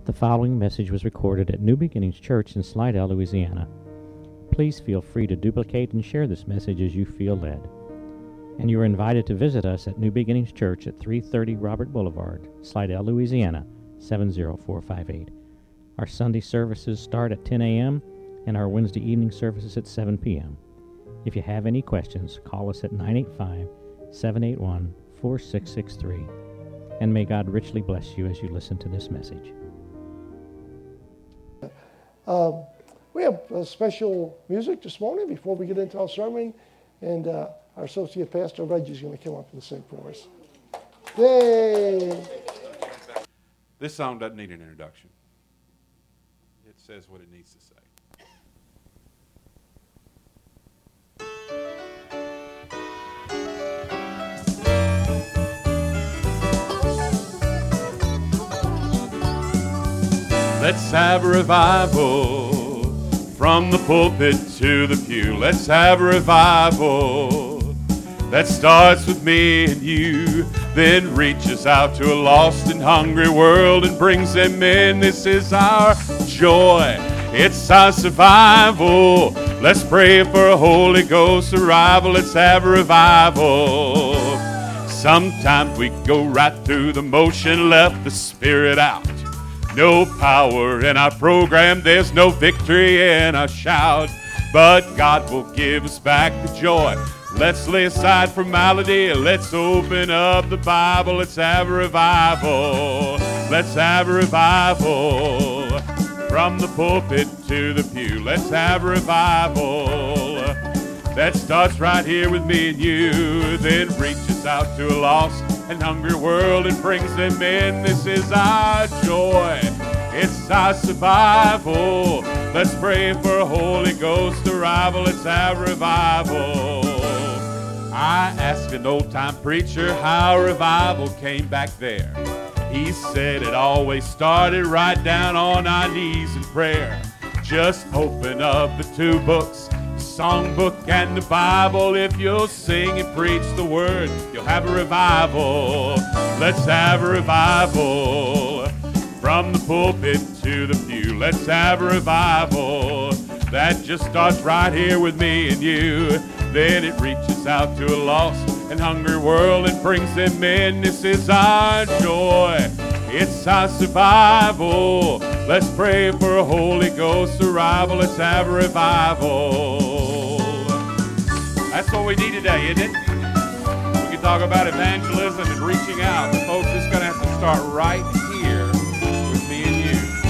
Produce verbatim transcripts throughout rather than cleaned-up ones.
The following message was recorded at New Beginnings Church in Slidell, Louisiana. Please feel free to duplicate and share this message as you feel led. And you are invited to visit us at New Beginnings Church at three thirty Robert Boulevard, Slidell, Louisiana, seven zero four five eight. Our Sunday services start at ten a.m. and our Wednesday evening services at seven p.m. If you have any questions, call us at nine eight five, seven eight one, four six six three. And may God richly bless you as you listen to this message. Uh, we have uh, special music this morning before we get into our sermon, and uh, our associate pastor Reggie is going to come up and sing for us. Yay! This song doesn't need an introduction. It says what it needs to say. Let's have a revival from the pulpit to the pew. Let's have a revival that starts with me and you, then reaches out to a lost and hungry world and brings them in. This is our joy. It's our survival. Let's pray for a Holy Ghost arrival. Let's have a revival. Sometimes we go right through the motion, left the Spirit out. No power in our program, there's no victory in our shout, but God will give us back the joy. Let's lay aside formality, let's open up the Bible, let's have a revival, let's have a revival, from the pulpit to the pew, let's have a revival, that starts right here with me and you, then reaches out to a lost and hungry world and brings them in. This is our joy. It's our survival. Let's pray for a Holy Ghost arrival. Let's have revival. I asked an old-time preacher how revival came back there. He said it always started right down on our knees in prayer. Just open up the two books, songbook and the Bible. If you'll sing and preach the word, you'll have a revival. Let's have a revival from the pulpit to the pew. Let's have a revival that just starts right here with me and you. Then it reaches out to a lost and hungry world and brings them in. This is our joy. It's our survival. Let's pray for a Holy Ghost arrival. Let's have a revival. That's what we need today, isn't it? We can talk about evangelism and reaching out, but folks, it's going to have to start right here with me and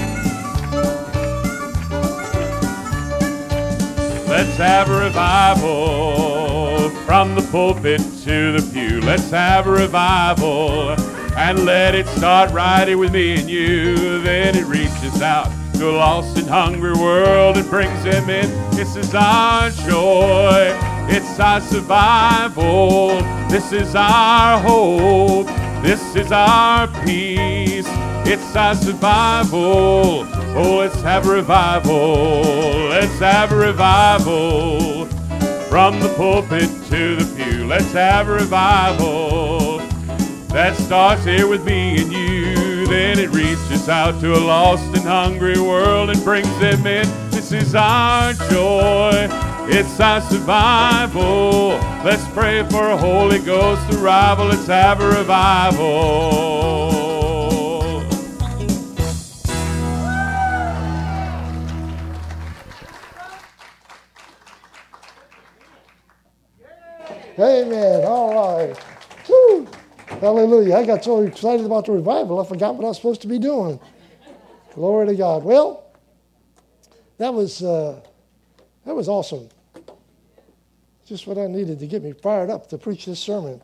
you. Let's have a revival from the pulpit to the pew. Let's have a revival and let it start right here with me and you. Then it reaches out to a lost and hungry world and brings them in. This is our joy. It's our survival. This is our hope. This is our peace. It's our survival. Oh, let's have a revival. Let's have a revival from the pulpit to the pew. Let's have a revival that starts here with me and you. Then it reaches out to a lost and hungry world and brings them in. This is our joy. It's our survival. Let's pray for a Holy Ghost arrival. Let's have a revival. Amen. All right. Woo. Hallelujah. I got so excited about the revival, I forgot what I was supposed to be doing. Glory to God. Well, that was uh, that was awesome. Just what I needed to get me fired up to preach this sermon.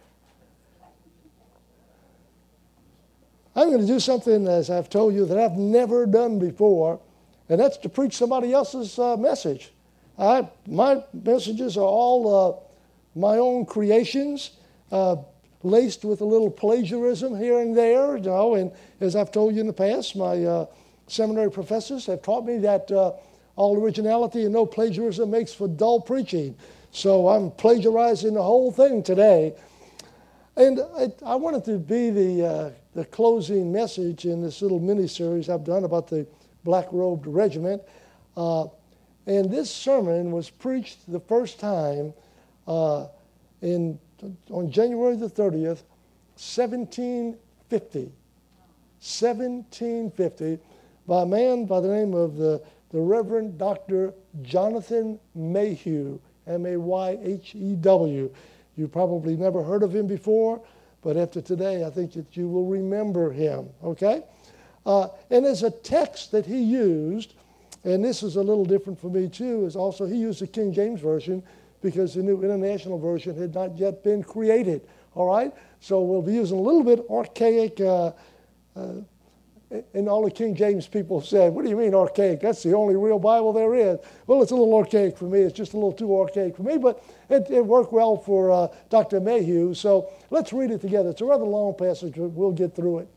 I'm going to do something, as I've told you, that I've never done before, and that's to preach somebody else's uh, message. I, my messages are all uh, my own creations, uh, laced with a little plagiarism here and there. You know, and as I've told you in the past, my uh, seminary professors have taught me that uh, all originality and no plagiarism makes for dull preaching. So I'm plagiarizing the whole thing today. And I, I wanted to be the uh, the closing message in this little mini-series I've done about the Black-Robed Regiment. Uh, and this sermon was preached the first time uh, in on January the thirtieth, seventeen fifty. seventeen fifty, by a man by the name of the, the Reverend Doctor Jonathan Mayhew, M A Y H E W. You probably never heard of him before, but after today, I think that you will remember him, okay? Uh, and as a text that he used, and this is a little different for me too, is also he used the King James Version because the New International Version had not yet been created, all right? So we'll be using a little bit archaic, uh, uh, and all the King James people said, what do you mean archaic? That's the only real Bible there is. Well, it's a little archaic for me. It's just a little too archaic for me, but it, it worked well for uh, Doctor Mayhew. So let's read it together. It's a rather long passage, but we'll get through it.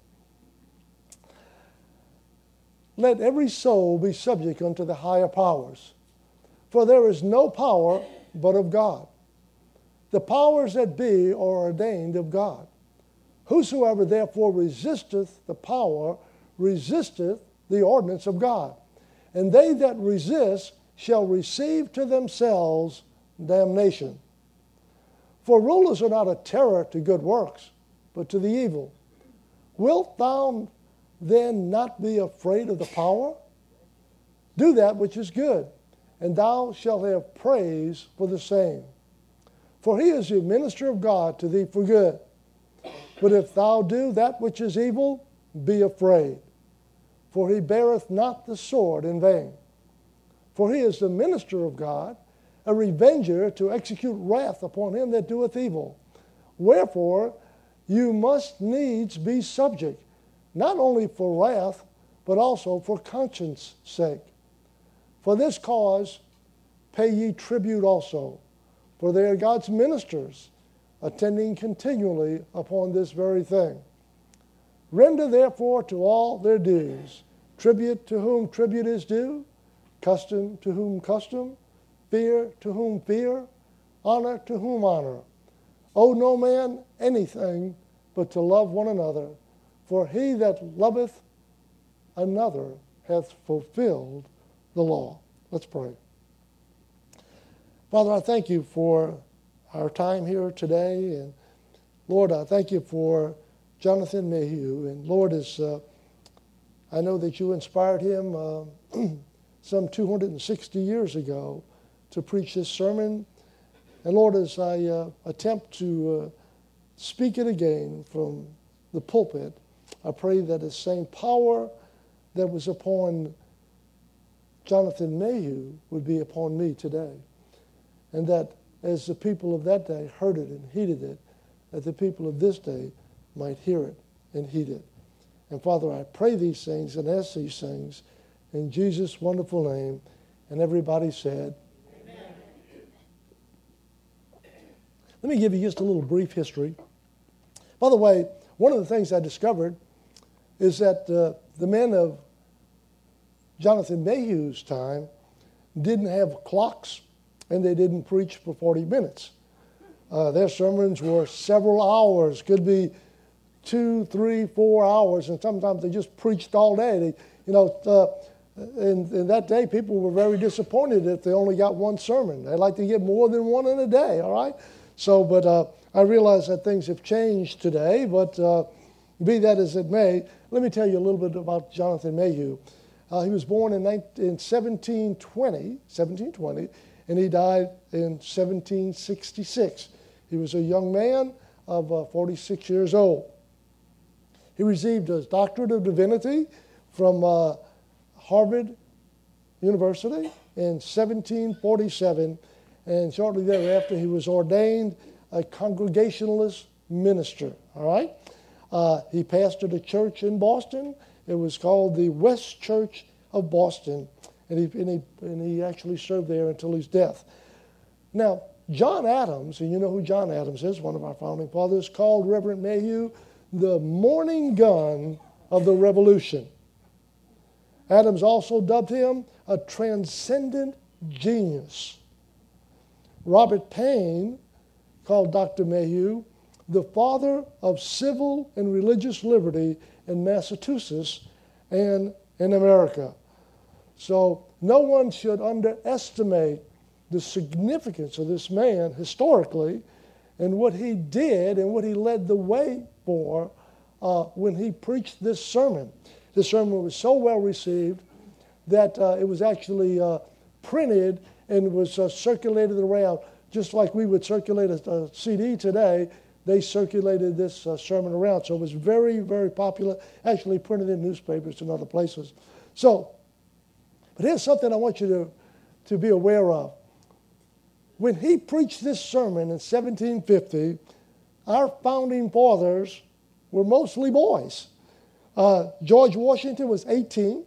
Let every soul be subject unto the higher powers, for there is no power but of God. The powers that be are ordained of God. Whosoever therefore resisteth the power resisteth the ordinance of God. And they that resist shall receive to themselves damnation. For rulers are not a terror to good works, but to the evil. Wilt thou then not be afraid of the power? Do that which is good, and thou shalt have praise for the same. For he is the minister of God to thee for good. But if thou do that which is evil, be afraid. For he beareth not the sword in vain. For he is the minister of God, a revenger to execute wrath upon him that doeth evil. Wherefore you must needs be subject, not only for wrath, but also for conscience sake. For this cause pay ye tribute also, for they are God's ministers, attending continually upon this very thing. Render therefore to all their dues, tribute to whom tribute is due, custom to whom custom, fear to whom fear, honor to whom honor. Owe no man anything but to love one another, for he that loveth another hath fulfilled the law. Let's pray. Father, I thank you for our time here today. And Lord, I thank you for Jonathan Mayhew. And Lord, as uh, I know that you inspired him uh, some two hundred sixty years ago to preach this sermon. And Lord, as I uh, attempt to uh, speak it again from the pulpit, I pray that the same power that was upon Jonathan Mayhew would be upon me today. And that as the people of that day heard it and heeded it, that the people of this day might hear it and heed it. And Father, I pray these things and ask these things in Jesus' wonderful name. And everybody said, amen. Let me give you just a little brief history. By the way, one of the things I discovered is that uh, the men of Jonathan Mayhew's time didn't have clocks, and they didn't preach for forty minutes. Uh, their sermons were several hours, could be two, three, four hours, and sometimes they just preached all day. They, you know, uh, in, in that day, people were very disappointed if they only got one sermon. They like to get more than one in a day, all right? So, but uh, I realize that things have changed today, but uh, be that as it may, let me tell you a little bit about Jonathan Mayhew. Uh, he was born in, in seventeen twenty, seventeen twenty, and he died in seventeen sixty-six. He was a young man of uh, forty-six years old. He received his doctorate of divinity from uh, Harvard University in seventeen forty-seven, and shortly thereafter he was ordained a Congregationalist minister, all right? Uh, he pastored a church in Boston. It was called the West Church of Boston, and he, and he, and he actually served there until his death. Now, John Adams, and you know who John Adams is, one of our founding fathers, called Reverend Mayhew the morning gun of the Revolution. Adams also dubbed him a transcendent genius. Robert Payne called Doctor Mayhew the father of civil and religious liberty in Massachusetts and in America. So no one should underestimate the significance of this man historically and what he did and what he led the way for uh, when he preached this sermon. This sermon was so well received that uh, it was actually uh, printed and was uh, circulated around, just like we would circulate a, a C D today. They circulated this uh, sermon around, so it was very, very popular, actually printed in newspapers and other places. So, but here's something I want you to, to be aware of. When he preached this sermon in seventeen fifty, our founding fathers were mostly boys. Uh, George Washington was eighteen.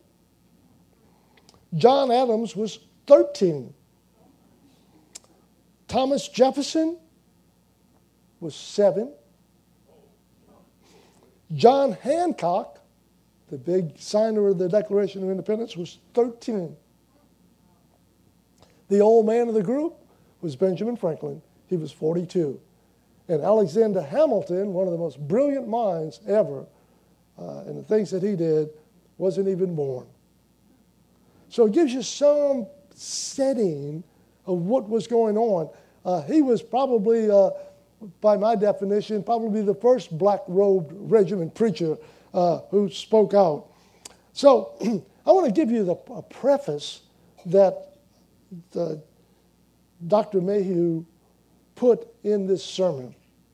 John Adams was thirteen. Thomas Jefferson was seven. John Hancock, the big signer of the Declaration of Independence, was thirteen. The old man of the group was Benjamin Franklin. He was forty-two. And Alexander Hamilton, one of the most brilliant minds ever, uh, and the things that he did, wasn't even born. So it gives you some setting of what was going on. Uh, he was probably, uh, by my definition, probably the first black-robed regiment preacher uh, who spoke out. So I want to give you the a preface that the, Doctor Mayhew put in this sermon.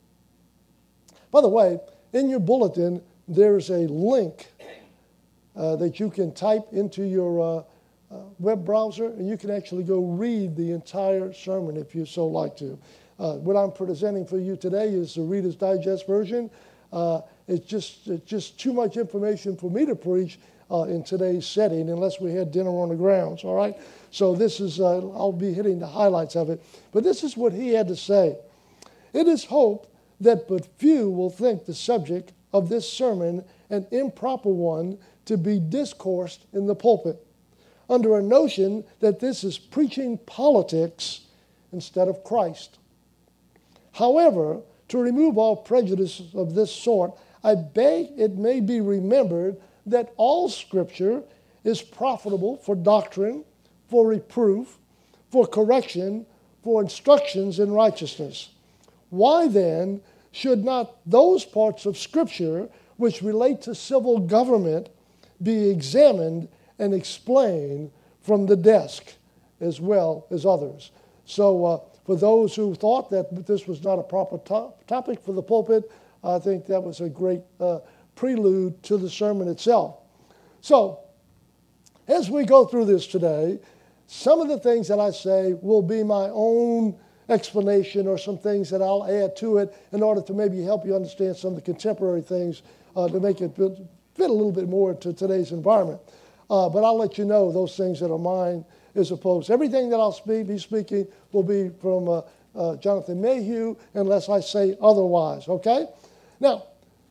By the way, in your bulletin, there's a link uh, that you can type into your uh, uh, web browser, and you can actually go read the entire sermon if you so like to. Uh, what I'm presenting for you today is the Reader's Digest version. Uh, it's just it's just too much information for me to preach uh, in today's setting unless we had dinner on the grounds, all right? So this is, uh, I'll be hitting the highlights of it. But this is what he had to say. It is hoped that but few will think the subject of this sermon an improper one to be discoursed in the pulpit, under a notion that this is preaching politics instead of Christ. However, to remove all prejudices of this sort, I beg it may be remembered that all Scripture is profitable for doctrine, for reproof, for correction, for instructions in righteousness. Why then should not those parts of Scripture which relate to civil government be examined and explained from the desk as well as others? So uh, for those who thought that this was not a proper to- topic for the pulpit, I think that was a great uh, prelude to the sermon itself. So as we go through this today, some of the things that I say will be my own explanation or some things that I'll add to it in order to maybe help you understand some of the contemporary things uh, to make it fit, fit a little bit more into today's environment. Uh, but I'll let you know those things that are mine as opposed. Everything that I'll speak, be speaking will be from uh, uh, Jonathan Mayhew unless I say otherwise, okay? Now,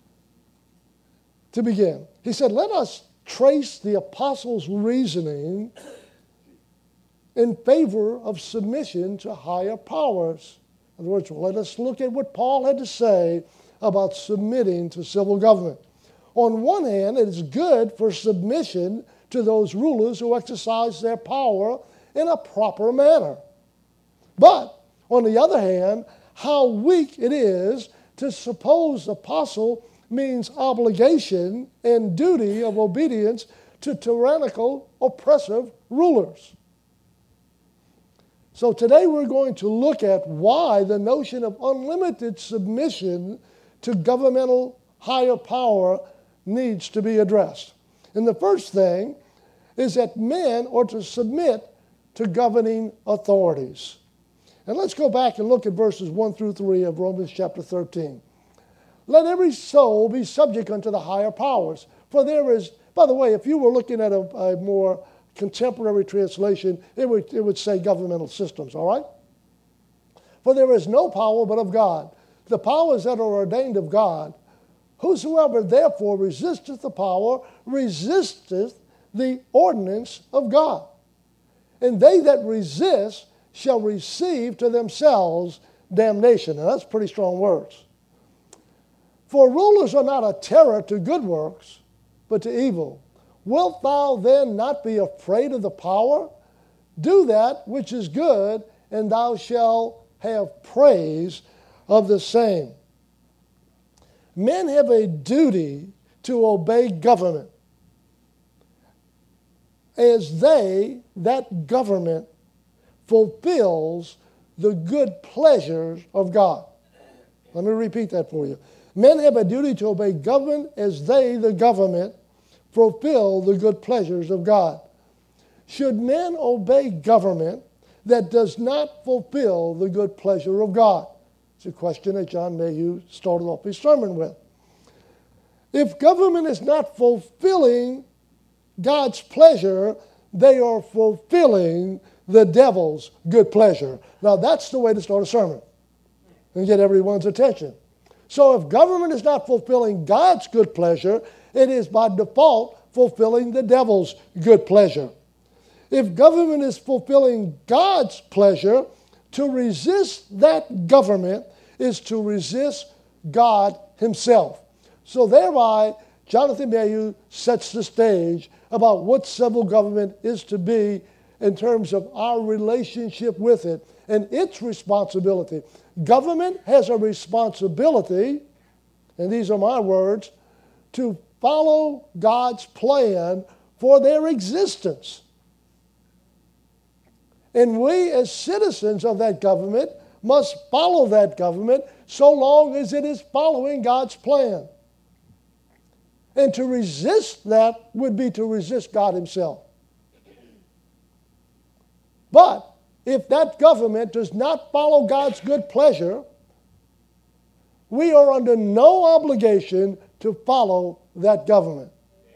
to begin, he said, let us trace the apostles' reasoning in favor of submission to higher powers. In other words, let us look at what Paul had to say about submitting to civil government. On one hand, it is good for submission to those rulers who exercise their power in a proper manner. But, on the other hand, how weak it is to suppose apostle means obligation and duty of obedience to tyrannical, oppressive rulers. So today we're going to look at why the notion of unlimited submission to governmental higher power needs to be addressed. And the first thing is that men are to submit to governing authorities. And let's go back and look at verses one through three of Romans chapter thirteen. Let every soul be subject unto the higher powers. For there is, by the way, if you were looking at a, a more contemporary translation, it would, it would say governmental systems, all right? For there is no power but of God. The powers that are ordained of God. Whosoever therefore resisteth the power, resisteth the ordinance of God. And they that resist shall receive to themselves damnation. Now that's pretty strong words. For rulers are not a terror to good works, but to evil. Wilt thou then not be afraid of the power? Do that which is good, and thou shalt have praise of the same. Men have a duty to obey government as they, that government, fulfills the good pleasures of God. Let me repeat that for you. Men have a duty to obey government as they, the government, fulfill the good pleasures of God. Should men obey government that does not fulfill the good pleasure of God? It's a question that John Mayhew started off his sermon with. If government is not fulfilling God's pleasure, they are fulfilling the devil's good pleasure. Now that's the way to start a sermon and get everyone's attention. So if government is not fulfilling God's good pleasure, it is by default fulfilling the devil's good pleasure. If government is fulfilling God's pleasure, to resist that government is to resist God himself. So thereby, Jonathan Mayhew sets the stage about what civil government is to be in terms of our relationship with it and its responsibility. Government has a responsibility, and these are my words, to follow God's plan for their existence. And we as citizens of that government must follow that government so long as it is following God's plan. And to resist that would be to resist God himself. But if that government does not follow God's good pleasure, we are under no obligation to follow that government.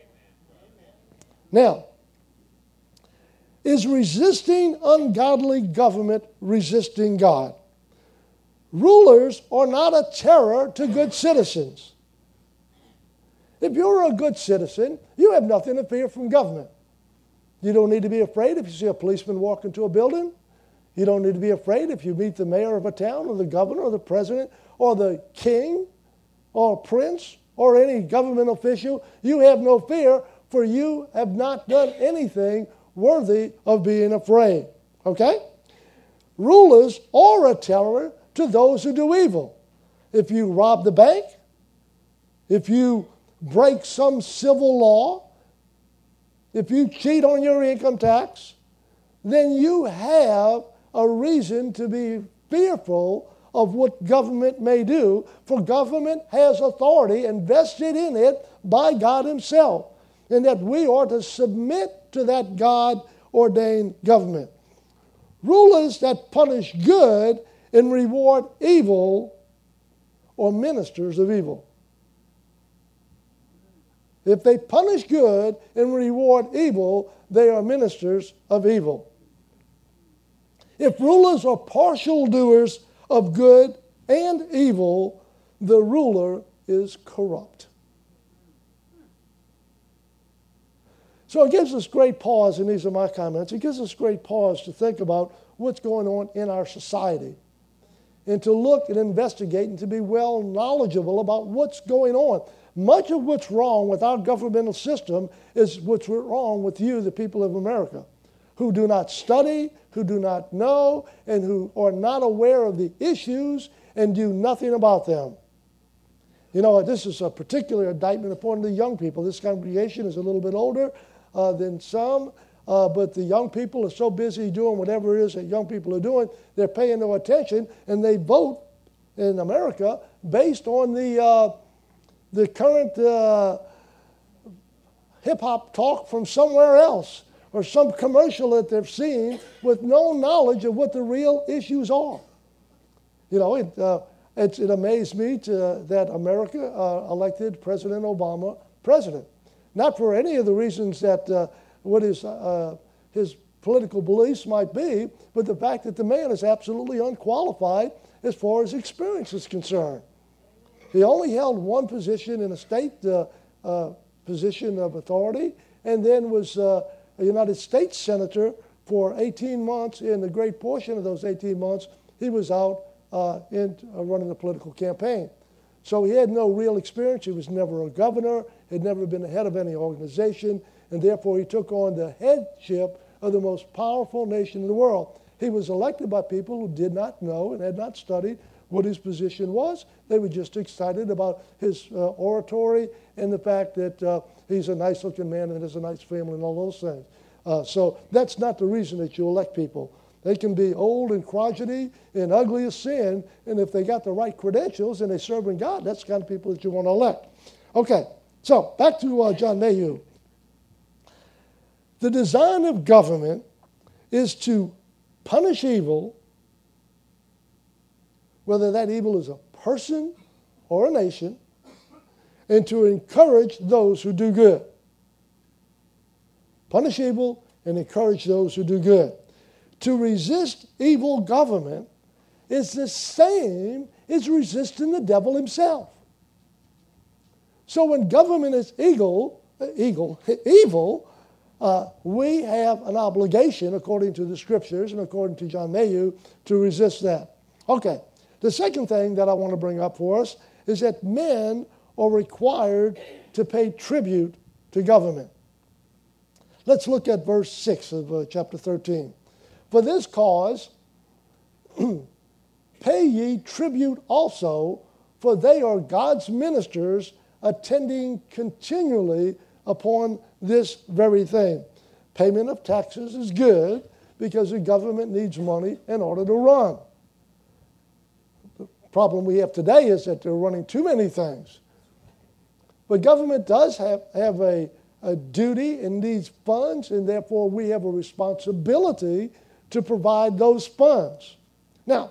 Now, is resisting ungodly government resisting God? Rulers are not a terror to good citizens. If you're a good citizen, you have nothing to fear from government. You don't need to be afraid if you see a policeman walk into a building. You don't need to be afraid if you meet the mayor of a town or the governor or the president or the king or prince or any government official. You have no fear, for you have not done anything worthy of being afraid. Okay? Rulers are a terror to those who do evil. If you rob the bank, if you break some civil law, if you cheat on your income tax, then you have a reason to be fearful of what government may do, for government has authority invested in it by God himself, and that we are to submit to that God-ordained government. Rulers that punish good and reward evil are ministers of evil. If they punish good and reward evil, they are ministers of evil. If rulers are partial doers of good and evil, the ruler is corrupt. So it gives us great pause, and these are my comments, it gives us great pause to think about what's going on in our society and to look and investigate and to be well knowledgeable about what's going on. Much of what's wrong with our governmental system is what's wrong with you, the people of America, who do not study, who do not know, and who are not aware of the issues and do nothing about them. You know, this is a particular indictment upon the young people. This congregation is a little bit older uh, than some, uh, but the young people are so busy doing whatever it is that young people are doing, they're paying no attention, and they vote in America based on the uh, the current uh, hip-hop talk from somewhere else, or some commercial that they've seen with no knowledge of what the real issues are. You know, it, uh, it, it amazed me to, that America uh, elected President Obama president. Not for any of the reasons that uh, what his, uh, his political beliefs might be, but the fact that the man is absolutely unqualified as far as experience is concerned. He only held one position in a state uh, uh, position of authority, and then was uh, a United States senator for eighteen months. In a great portion of those eighteen months, he was out uh, in uh, running a political campaign. So he had no real experience. He was never a governor, had never been the head of any organization, and therefore he took on the headship of the most powerful nation in the world. He was elected by people who did not know and had not studied what his position was. They were just excited about his uh, oratory and the fact that uh, he's a nice-looking man and has a nice family and all those things. Uh, so that's not the reason that you elect people. They can be old and crotchety and ugly as sin, and if they got the right credentials and they serve in God, that's the kind of people that you want to elect. Okay, so back to uh, John Mayhew. The design of government is to punish evil, whether that evil is a person or a nation, and to encourage those who do good. Punish evil and encourage those who do good. To resist evil government is the same as resisting the devil himself. So when government is evil, evil, evil uh, we have an obligation, according to the Scriptures and according to John Mayhew, to resist that. Okay, the second thing that I want to bring up for us is that men are required to pay tribute to government. Let's look at verse six of uh, chapter thirteen. For this cause, pay ye tribute also, for they are God's ministers, attending continually upon this very thing. Payment of taxes is good because the government needs money in order to run. The problem we have today is that they're running too many things. But government does have, have a, a duty and needs funds, and therefore we have a responsibility to provide those funds. Now,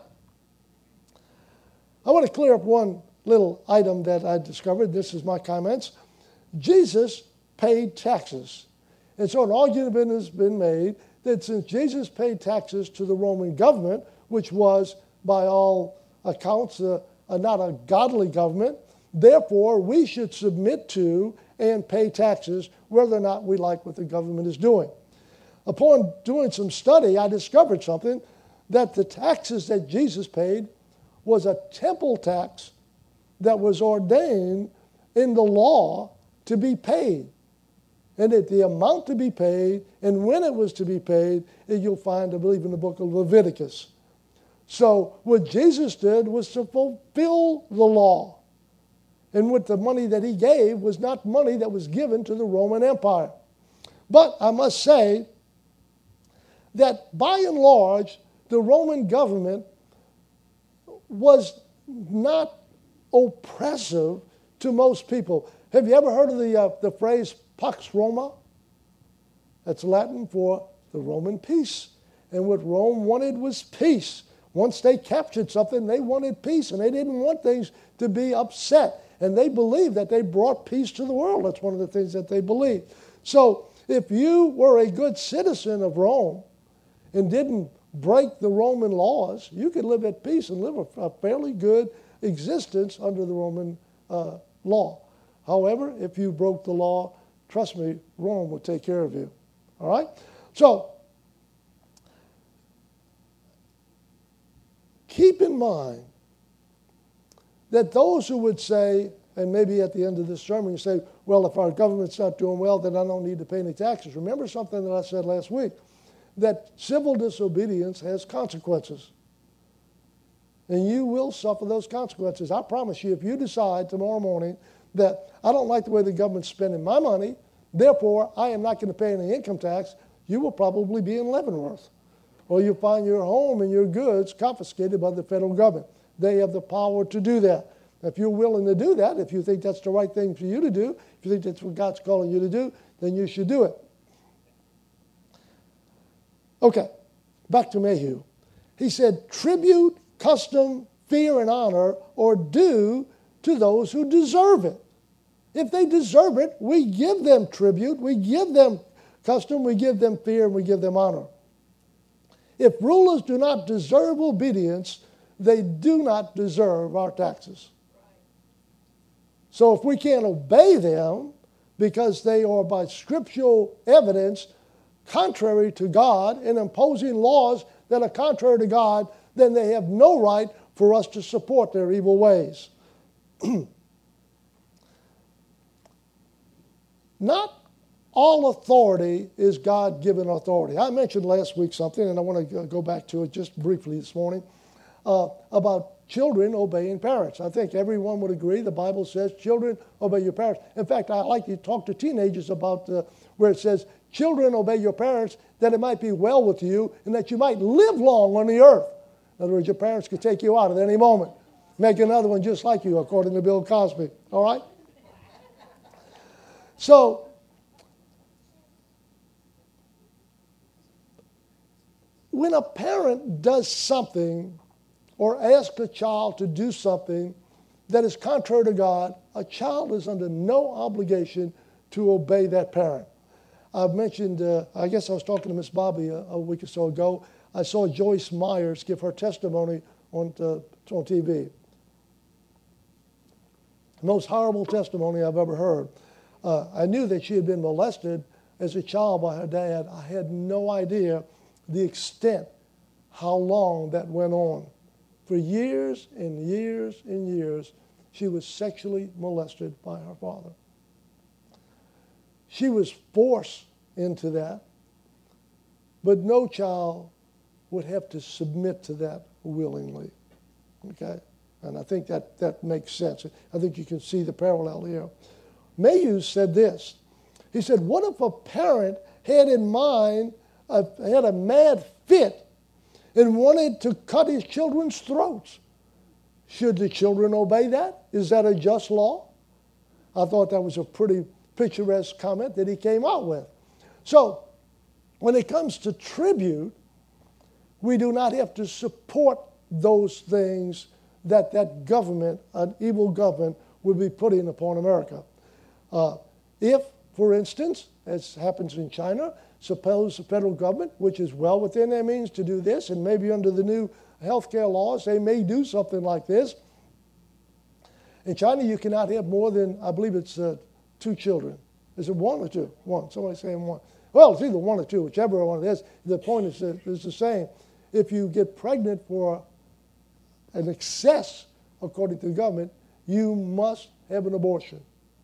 I want to clear up one little item that I discovered. This is my comments. Jesus paid taxes. And so an argument has been made that since Jesus paid taxes to the Roman government, which was by all accounts uh, uh, not a godly government, therefore we should submit to and pay taxes whether or not we like what the government is doing. Upon doing some study, I discovered something, that the taxes that Jesus paid was a temple tax that was ordained in the law to be paid. And that the amount to be paid and when it was to be paid, you'll find, I believe, in the book of Leviticus. So what Jesus did was to fulfill the law. And with the money that he gave was not money that was given to the Roman Empire. But I must say that by and large, the Roman government was not oppressive to most people. Have you ever heard of the, uh, the phrase Pax Roma? That's Latin for the Roman peace. And what Rome wanted was peace. Once they captured something, they wanted peace, and they didn't want things to be upset. And they believed that they brought peace to the world. That's one of the things that they believed. So if you were a good citizen of Rome and didn't break the Roman laws, you could live at peace and live a, a fairly good existence under the Roman uh, law. However, if you broke the law, trust me, Rome will take care of you. All right? So, keep in mind that those who would say, and maybe at the end of this sermon you say, well, if our government's not doing well, then I don't need to pay any taxes. Remember something that I said last week, that civil disobedience has consequences. And you will suffer those consequences. I promise you, if you decide tomorrow morning that I don't like the way the government's spending my money, therefore I am not going to pay any income tax, you will probably be in Leavenworth. Or you'll find your home and your goods confiscated by the federal government. They have the power to do that. If you're willing to do that, if you think that's the right thing for you to do, if you think that's what God's calling you to do, then you should do it. Okay, back to Mayhew. He said, tribute, custom, fear, and honor are due to those who deserve it. If they deserve it, we give them tribute, we give them custom, we give them fear, and we give them honor. If rulers do not deserve obedience, they do not deserve our taxes. So if we can't obey them because they are by scriptural evidence contrary to God and imposing laws that are contrary to God, then they have no right for us to support their evil ways. Not all authority is God-given authority. I mentioned last week something, and I want to go back to it just briefly this morning, uh, about children obeying parents. I think everyone would agree the Bible says children obey your parents. In fact, I like to talk to teenagers about uh, where it says children obey your parents, that it might be well with you and that you might live long on the earth. In other words, your parents could take you out at any moment, make another one just like you, according to Bill Cosby. All right? So, when a parent does something or asks a child to do something that is contrary to God, a child is under no obligation to obey that parent. I've mentioned, uh, I guess I was talking to Miss Bobby a, a week or so ago. I saw Joyce Myers give her testimony on, uh, on T V. Most horrible testimony I've ever heard. Uh, I knew that she had been molested as a child by her dad. I had no idea the extent, how long that went on. For years and years and years, she was sexually molested by her father. She was forced into that, but no child would have to submit to that willingly. Okay? And I think that, that makes sense. I think you can see the parallel here. Mayhew said this. He said, what if a parent had in mind, uh, had a mad fit and wanted to cut his children's throats? Should the children obey that? Is that a just law? I thought that was a pretty picturesque comment that he came out with. So, when it comes to tribute, we do not have to support those things that that government, an evil government, would be putting upon America. Uh, if, for instance, as happens in China, suppose the federal government, which is well within their means to do this, and maybe under the new health care laws, they may do something like this. In China, you cannot have more than, I believe it's uh, two children. Is it one or two? One. Somebody's saying one. Well, it's either one or two, whichever one it is. The point is, uh, is the same. If you get pregnant for an excess, according to the government, you must have an abortion.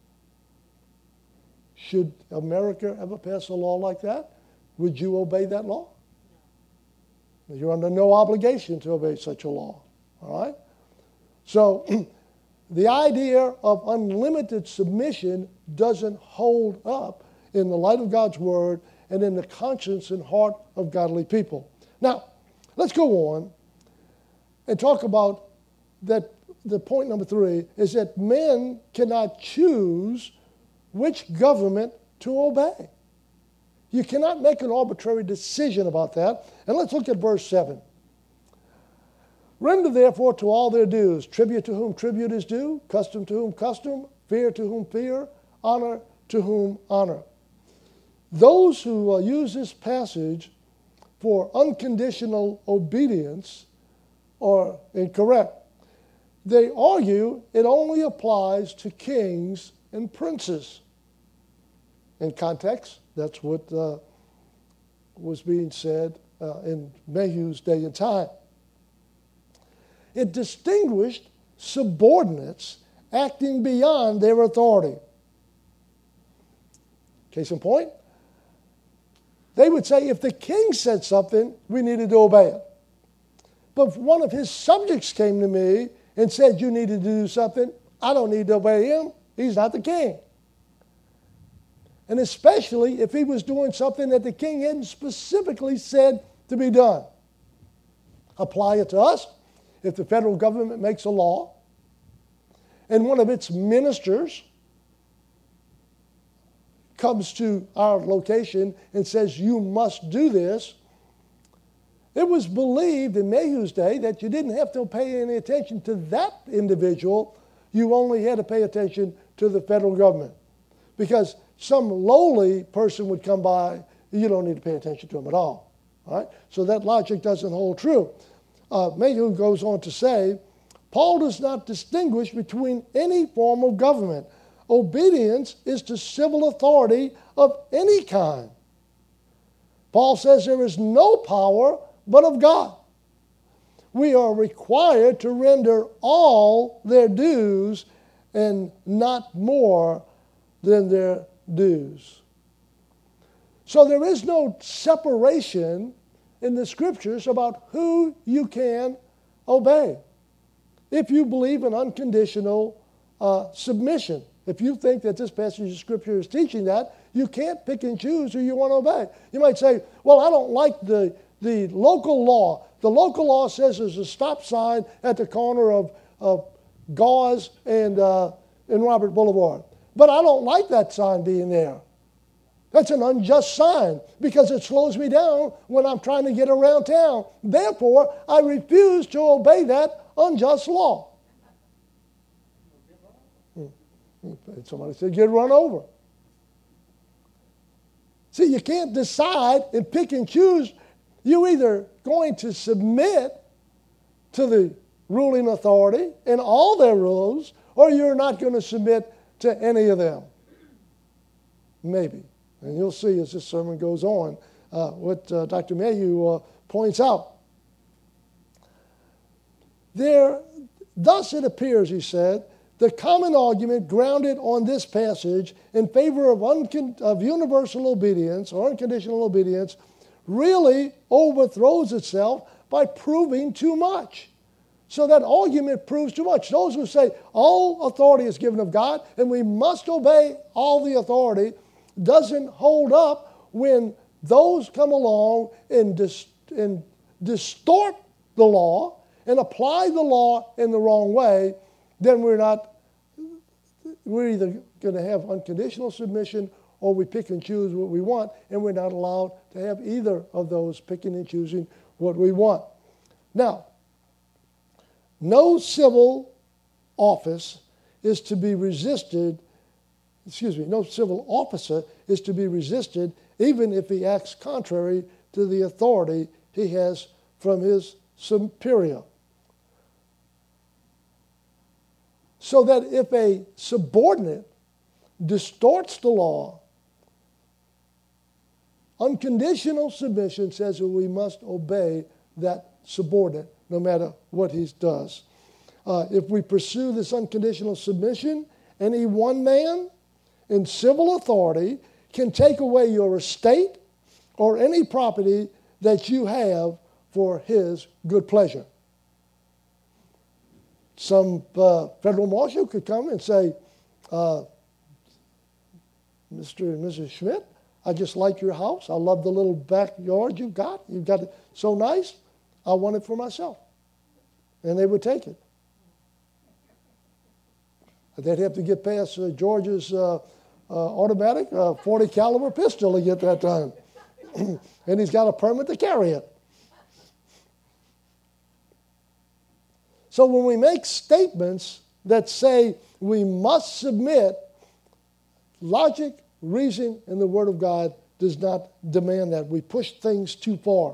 Should America ever pass a law like that? Would you obey that law? No. You're under no obligation to obey such a law. All right? So, the idea of unlimited submission doesn't hold up in the light of God's Word and in the conscience and heart of godly people. Now, let's go on and talk about that. The point number three is that men cannot choose which government to obey. You cannot make an arbitrary decision about that. And let's look at verse seven. Render therefore to all their dues, tribute to whom tribute is due, custom to whom custom, fear to whom fear, honor to whom honor. Those who uh, use this passage for unconditional obedience are incorrect. They argue it only applies to kings and princes. In context, that's what uh, was being said uh, in Mayhew's day and time. It distinguished subordinates acting beyond their authority. Case in point, they would say if the king said something, we needed to obey it. But if one of his subjects came to me and said you needed to do something, I don't need to obey him. He's not the king. And especially if he was doing something that the king hadn't specifically said to be done. Apply it to us. If the federal government makes a law and one of its ministers comes to our location and says, you must do this, it was believed in Mayhew's day that you didn't have to pay any attention to that individual. You only had to pay attention to the federal government. Because some lowly person would come by, you don't need to pay attention to him at all. All right? So that logic doesn't hold true. Uh, Mayhew goes on to say, Paul does not distinguish between any form of government. Obedience is to civil authority of any kind. Paul says there is no power but of God. We are required to render all their dues and not more than their dues. So there is no separation in the Scriptures about who you can obey. If you believe in unconditional uh, submission, if you think that this passage of Scripture is teaching that, you can't pick and choose who you want to obey. You might say, well, I don't like the, the local law. The local law says there's a stop sign at the corner of, of Gauze and, uh, and Robert Boulevard. But I don't like that sign being there. That's an unjust sign because it slows me down when I'm trying to get around town. Therefore, I refuse to obey that unjust law. Somebody said, get run over. See, you can't decide and pick and choose. You're either going to submit to the ruling authority and all their rules, or you're not going to submit to any of them. Maybe. And you'll see as this sermon goes on uh, what uh, Doctor Mayhew uh, points out. There, thus it appears, he said, the common argument grounded on this passage in favor of, uncon- of universal obedience or unconditional obedience really overthrows itself by proving too much. So that argument proves too much. Those who say all authority is given of God and we must obey all the authority doesn't hold up when those come along and, dis- and distort the law and apply the law in the wrong way. Then we're not, we're either going to have unconditional submission or we pick and choose what we want, and we're not allowed to have either of those picking and choosing what we want. Now, no civil office is to be resisted, excuse me, no civil officer is to be resisted even if he acts contrary to the authority he has from his superior. So that if a subordinate distorts the law, unconditional submission says that we must obey that subordinate no matter what he does. Uh, if we pursue this unconditional submission, any one man in civil authority can take away your estate or any property that you have for his good pleasure. Some uh, federal marshal could come and say, uh, Mister and Missus Schmidt, I just like your house. I love the little backyard you've got. You've got it so nice. I want it for myself. And they would take it. They'd have to get past uh, George's uh, uh, automatic uh, forty caliber pistol to get that done. And he's got a permit to carry it. So when we make statements that say we must submit, logic, reason, and the Word of God does not demand that. We push things too far.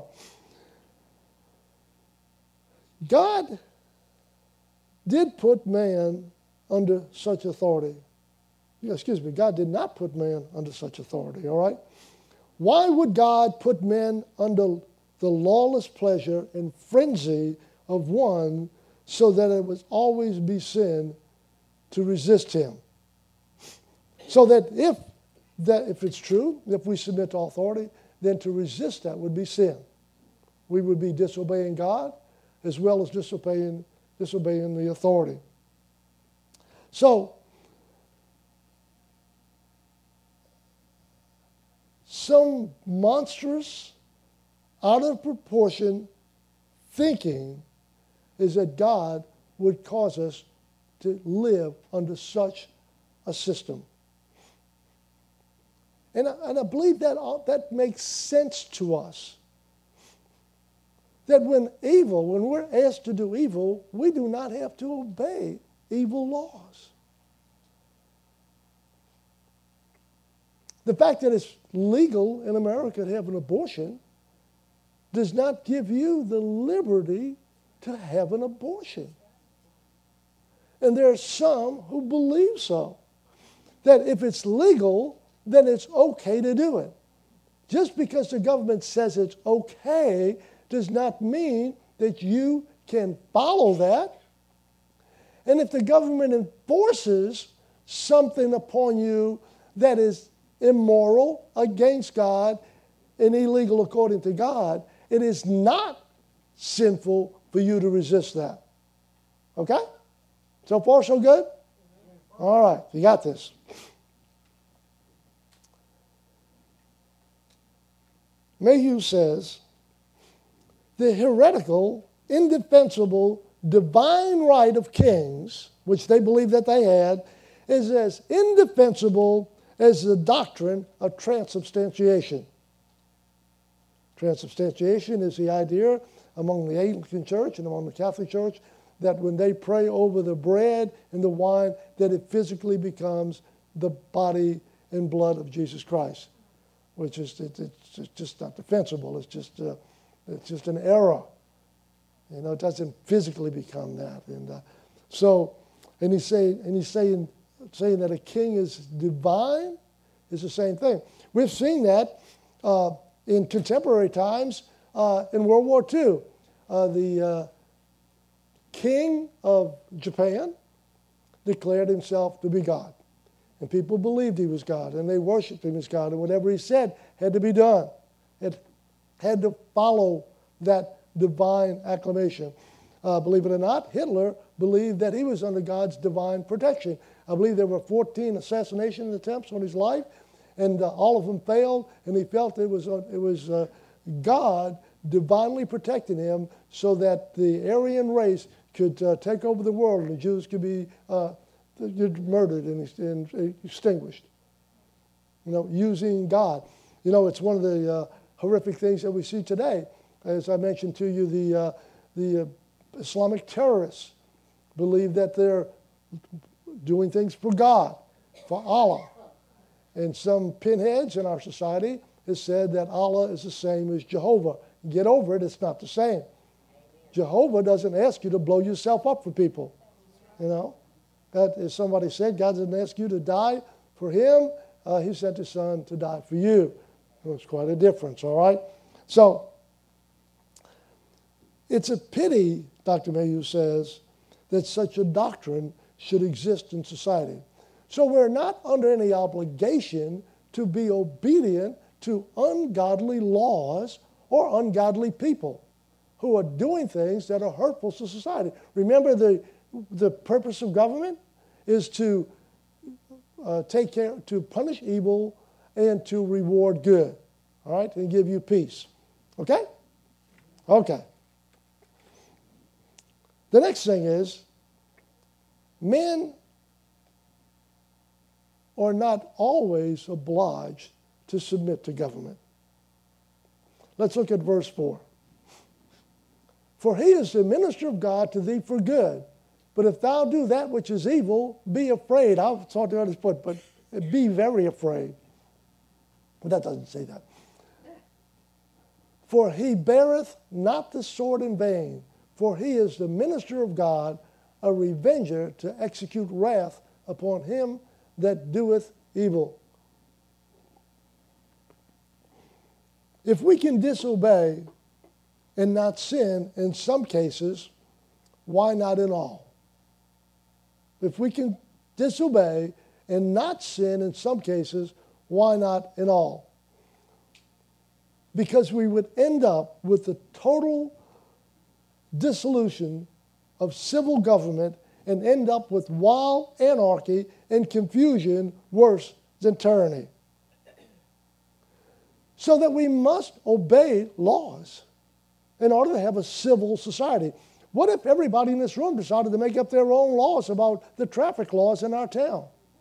God did put man under such authority. Excuse me, God did not put man under such authority, all right? Why would God put men under the lawless pleasure and frenzy of one so that it would always be sin to resist him? So that if that if it's true, if we submit to authority, then to resist that would be sin. We would be disobeying God as well as disobeying, disobeying the authority. So, some monstrous, out of proportion thinking is that God would cause us to live under such a system. And I, and I believe that, that makes sense to us. That when evil, when we're asked to do evil, we do not have to obey evil laws. The fact that it's legal in America to have an abortion does not give you the liberty to have an abortion. And there are some who believe so. That if it's legal, then it's okay to do it. Just because the government says it's okay does not mean that you can follow that. And if the government enforces something upon you that is immoral, against God, and illegal according to God, it is not sinful for you to resist that. Okay? So far, so good? All right, you got this. Mayhew says, the heretical, indefensible, divine right of kings, which they believe that they had, is as indefensible as the doctrine of transubstantiation. Transubstantiation is the idea among the Anglican Church and among the Catholic Church that when they pray over the bread and the wine, that it physically becomes the body and blood of Jesus Christ, which is it, it's just not defensible. It's just uh, it's just an error. You know, it doesn't physically become that. And uh, so, and he's saying, and he's saying, saying that a king is divine is the same thing. We've seen that uh, in contemporary times uh, in World War Two. Uh, the uh, king of Japan declared himself to be God. And people believed he was God, and they worshiped him as God, and whatever he said had to be done. It had to follow that divine acclamation. Uh, believe it or not, Hitler believed that he was under God's divine protection. I believe there were fourteen assassination attempts on his life, and uh, all of them failed, and he felt it was, uh, it was uh, God divinely protecting him so that the Aryan race could uh, take over the world and the Jews could be uh, murdered and, and extinguished. You know, using God. You know, it's one of the uh, horrific things that we see today. As I mentioned to you, the, uh, the uh, Islamic terrorists believe that they're doing things for God, for Allah. And some pinheads in our society have said that Allah is the same as Jehovah. Get over it, it's not the same. Jehovah doesn't ask you to blow yourself up for people. You know, that as somebody said, God doesn't ask you to die for him. Uh, he sent his son to die for you. It's quite a difference, all right? So, it's a pity, Doctor Mayhew says, that such a doctrine should exist in society. So we're not under any obligation to be obedient to ungodly laws or ungodly people who are doing things that are hurtful to society. Remember, the, the purpose of government is to uh, take care, to punish evil and to reward good, all right, and give you peace. Okay? Okay. The next thing is, men are not always obliged to submit to government. Let's look at verse four. For he is the minister of God to thee for good. But if thou do that which is evil, be afraid. I'll talk to others, but, but be very afraid. But that doesn't say that. For he beareth not the sword in vain, for he is the minister of God, a revenger to execute wrath upon him that doeth evil. If we can disobey and not sin in some cases, why not in all? If we can disobey and not sin in some cases, why not in all? Because we would end up with the total dissolution of civil government and end up with wild anarchy and confusion worse than tyranny. So that we must obey laws in order to have a civil society. What if everybody in this room decided to make up their own laws about the traffic laws in our town?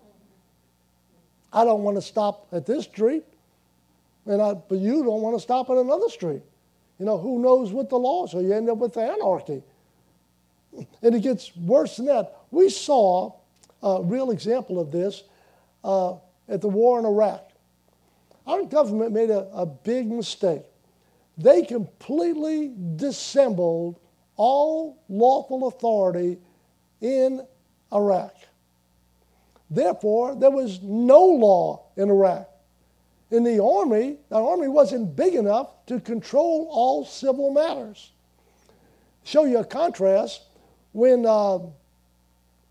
I don't want to stop at this street, and I, but you don't want to stop at another street. You know, who knows what the laws are? You end up with anarchy. And it gets worse than that. We saw a real example of this uh, at the war in Iraq. Our government made a, a big mistake. They completely dissembled all lawful authority in Iraq. Therefore, there was no law in Iraq. In the army, the army wasn't big enough to control all civil matters. Show you a contrast. When uh,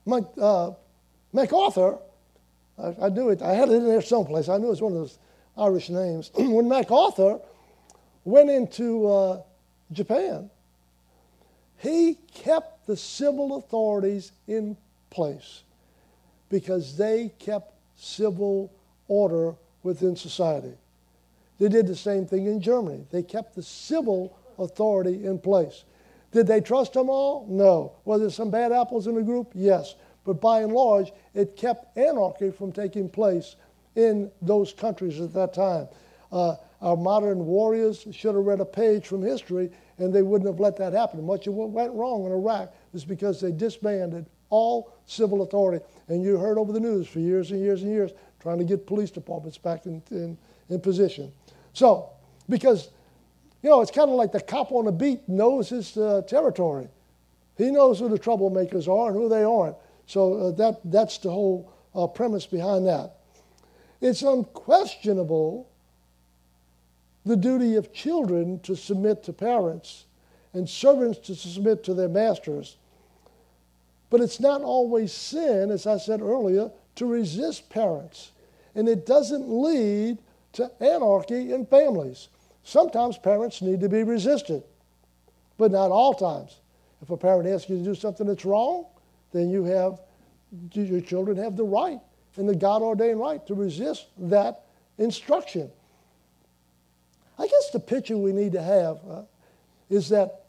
Mc, uh, MacArthur, I, I knew it, I had it in there someplace. I knew it was one of those Irish names. When MacArthur went into uh, Japan, he kept the civil authorities in place because they kept civil order within society. They did the same thing in Germany. They kept the civil authority in place. Did they trust them all? No. Were there some bad apples in the group? Yes. But by and large, it kept anarchy from taking place in those countries at that time. Uh, our modern warriors should have read a page from history, and they wouldn't have let that happen. Much of what went wrong in Iraq is because they disbanded all civil authority. And you heard over the news for years and years and years trying to get police departments back in, in, in position. So, because, you know, it's kind of like the cop on the beat knows his uh, territory. He knows who the troublemakers are and who they aren't. So uh, that that's the whole uh, premise behind that. It's unquestionable the duty of children to submit to parents and servants to submit to their masters. But it's not always sin, as I said earlier, to resist parents. And it doesn't lead to anarchy in families. Sometimes parents need to be resisted, but not all times. If a parent asks you to do something that's wrong, then you have, your children have the right and the God-ordained right to resist that instruction. I guess the picture we need to have uh, is that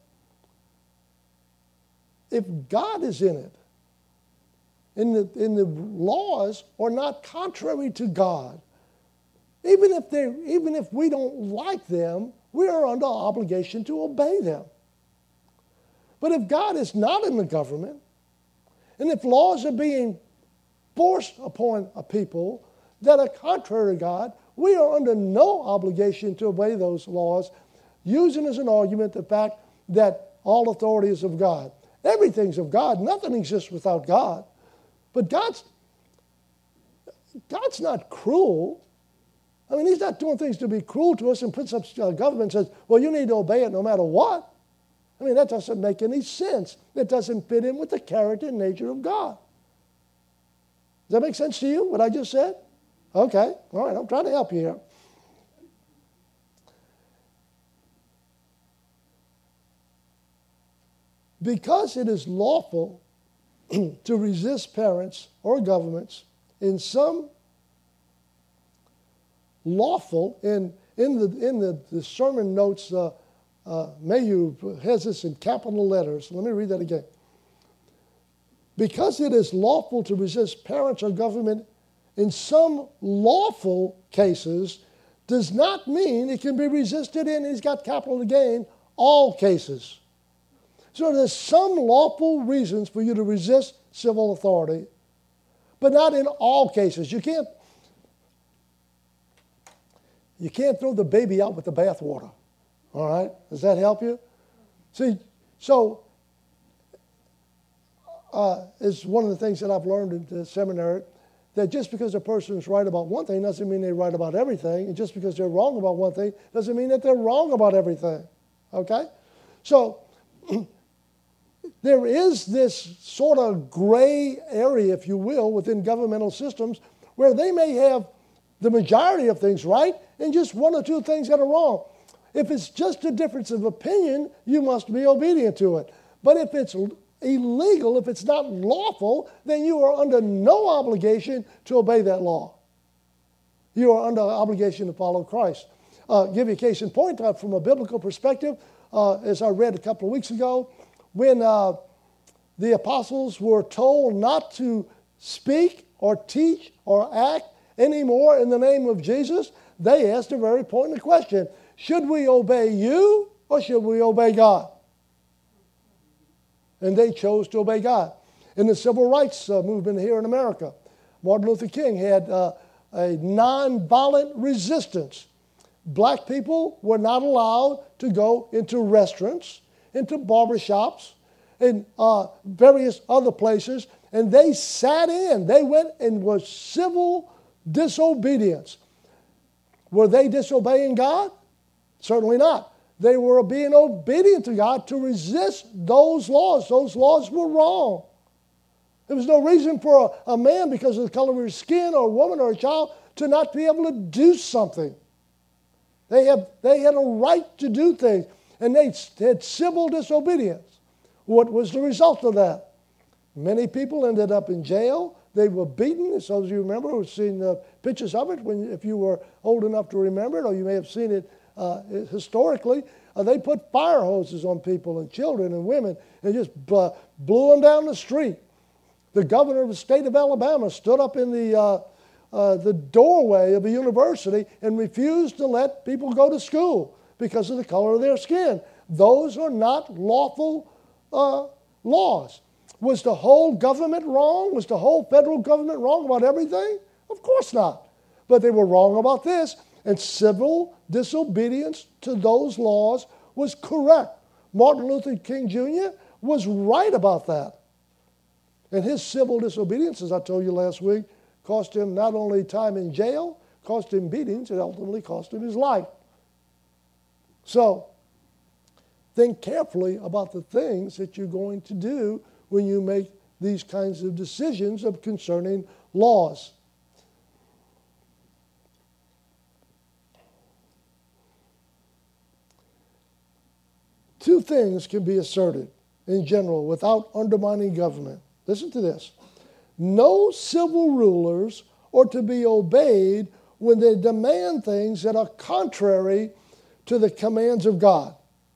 if God is in it, and the, and the laws are not contrary to God, even if they, even if we don't like them, we are under obligation to obey them. But if God is not in the government, and if laws are being forced upon a people that are contrary to God, we are under no obligation to obey those laws, using as an argument the fact that all authority is of God. Everything's of God. Nothing exists without God. But God's, God's not cruel. I mean, he's not doing things to be cruel to us and puts up a government and says, well, you need to obey it no matter what. I mean, that doesn't make any sense. It doesn't fit in with the character and nature of God. Does that make sense to you, what I just said? Okay, all right, I'm trying to help you here. Because it is lawful to resist parents or governments, in some lawful, in, in, the, in the, the sermon notes, uh, uh, Mayhew has this in capital letters. Let me read that again. Because it is lawful to resist parents or government in some lawful cases does not mean it can be resisted in, he's got capital again, all cases. So there's some lawful reasons for you to resist civil authority, but not in all cases. You can't, you can't throw the baby out with the bathwater. All right? Does that help you? See, so uh, it's one of the things that I've learned in the seminary, that just because a person is right about one thing doesn't mean they're right about everything. And just because they're wrong about one thing doesn't mean that they're wrong about everything. Okay? So there is this sort of gray area, if you will, within governmental systems where they may have the majority of things right and just one or two things that are wrong. If it's just a difference of opinion, you must be obedient to it. But if it's illegal, if it's not lawful, then you are under no obligation to obey that law. You are under obligation to follow Christ. Uh, give you a case in point uh, from a biblical perspective, uh, as I read a couple of weeks ago, when uh, the apostles were told not to speak or teach or act anymore in the name of Jesus, they asked a very pointed question. Should we obey you or should we obey God? And they chose to obey God. In the civil rights uh, movement here in America, Martin Luther King had uh, a nonviolent resistance. Black people were not allowed to go into restaurants, into barbershops, and uh, various other places, and they sat in. They went and was civil disobedience. Were they disobeying God? Certainly not. They were being obedient to God to resist those laws. Those laws were wrong. There was no reason for a, a man, because of the color of his skin, or a woman, or a child, to not be able to do something. They, have, they had a right to do things, and they had civil disobedience. What was the result of that? Many people ended up in jail. They were beaten. As those of you remember, we've seen uh, pictures of it when, if you were old enough to remember it, or you may have seen it uh, historically. Uh, they put fire hoses on people and children and women and just uh, blew them down the street. The governor of the state of Alabama stood up in the, uh, uh, the doorway of a university and refused to let people go to school because of the color of their skin. Those are not lawful uh, laws. Was the whole government wrong? Was the whole federal government wrong about everything? Of course not. But they were wrong about this, and civil disobedience to those laws was correct. Martin Luther King Junior was right about that. And his civil disobedience, as I told you last week, cost him not only time in jail, cost him beatings, it ultimately cost him his life. So, think carefully about the things that you're going to do when you make these kinds of decisions of concerning laws. Two things can be asserted in general without undermining government. Listen to this. No civil rulers are to be obeyed when they demand things that are contrary to the commands of God.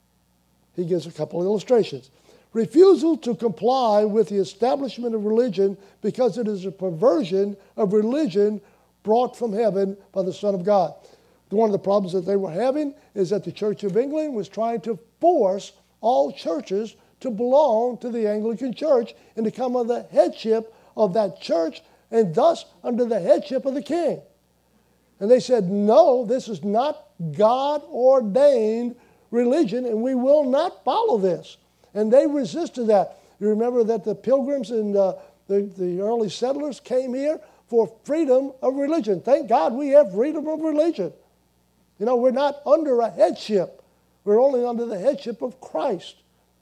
He gives a couple of illustrations. Refusal to comply with the establishment of religion because it is a perversion of religion brought from heaven by the Son of God. One of the problems that they were having is that the Church of England was trying to force all churches to belong to the Anglican Church and to come under the headship of that church, and thus under the headship of the king. And they said, no, this is not God-ordained religion, and we will not follow this. And they resisted that. You remember that the pilgrims and uh, the, the early settlers came here for freedom of religion. Thank God we have freedom of religion. You know, we're not under a headship. We're only under the headship of Christ.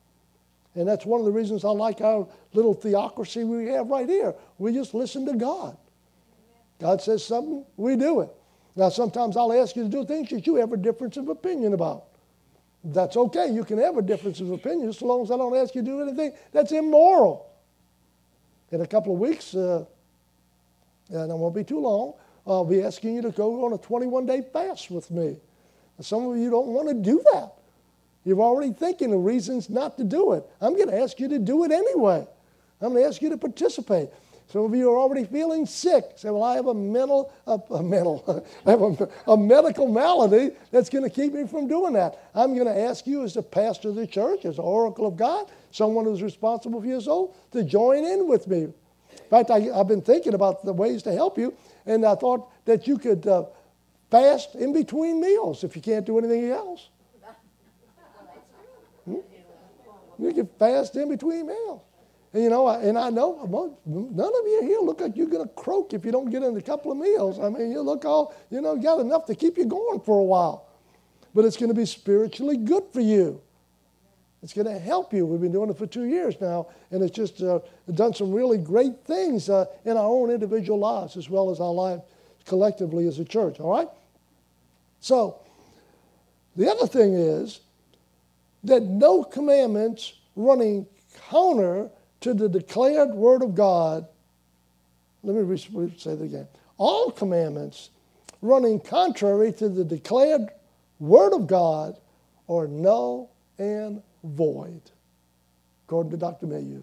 And that's one of the reasons I like our little theocracy we have right here. We just listen to God. God says something, we do it. Now, sometimes I'll ask you to do things that you have a difference of opinion about. That's okay. You can have a difference of opinion so long as I don't ask you to do anything that's immoral. In a couple of weeks, uh, and it won't be too long, I'll be asking you to go on a twenty-one day fast with me. And some of you don't want to do that. You're already thinking of reasons not to do it. I'm going to ask you to do it anyway. I'm going to ask you to participate. Some of you are already feeling sick. Say, well, I have a mental, a, a mental, I have a, a medical malady that's going to keep me from doing that. I'm going to ask you as the pastor of the church, as the oracle of God, someone who's responsible for your soul, to join in with me. In fact, I, I've been thinking about the ways to help you, and I thought that you could uh, fast in between meals if you can't do anything else. Hmm? You can fast in between meals. And, you know, and I know most, none of you here look like you're going to croak if you don't get in a couple of meals. I mean, you look all, you know, you got enough to keep you going for a while. But it's going to be spiritually good for you. It's going to help you. We've been doing it for two years now, and it's just uh, done some really great things uh, in our own individual lives as well as our lives collectively as a church, all right? So, the other thing is that no commandments running counter to the declared word of God, let me re- say that again. All commandments running contrary to the declared word of God are null and void, according to Doctor Mayhew.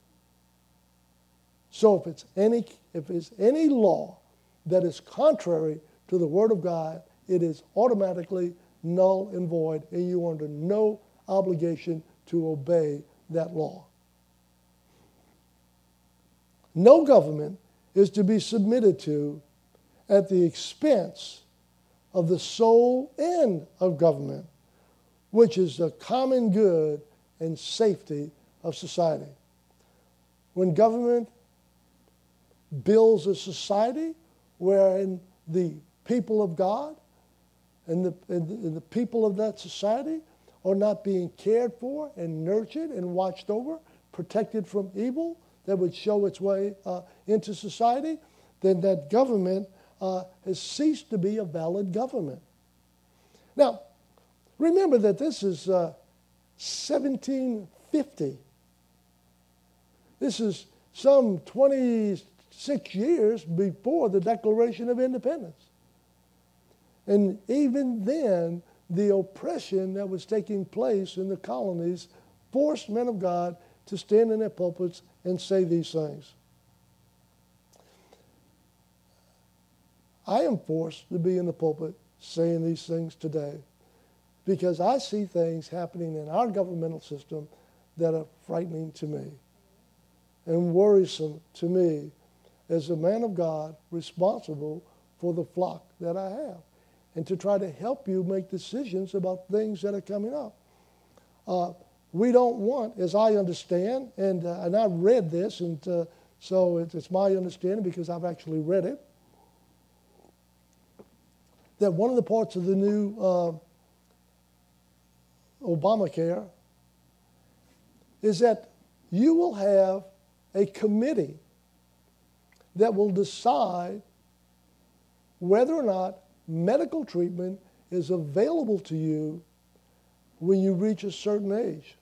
So if it's any if it's any law that is contrary to the word of God, it is automatically null and void, and you are under no obligation to obey that law. No government is to be submitted to at the expense of the sole end of government, which is the common good and safety of society. When government builds a society wherein the people of God and the, and the, and the people of that society are not being cared for and nurtured and watched over, protected from evil, that would show its way uh, into society, then that government uh, has ceased to be a valid government. Now, remember that this is uh, seventeen fifty. This is some twenty-six years before the Declaration of Independence. And even then, the oppression that was taking place in the colonies forced men of God to stand in their pulpits and say these things. I am forced to be in the pulpit saying these things today because I see things happening in our governmental system that are frightening to me and worrisome to me as a man of God responsible for the flock that I have, and to try to help you make decisions about things that are coming up. Uh, we don't want, as I understand, and, uh, and I've read this, and uh, so it, it's my understanding because I've actually read it, that one of the parts of the new uh, Obamacare is that you will have a committee that will decide whether or not medical treatment is available to you when you reach a certain age.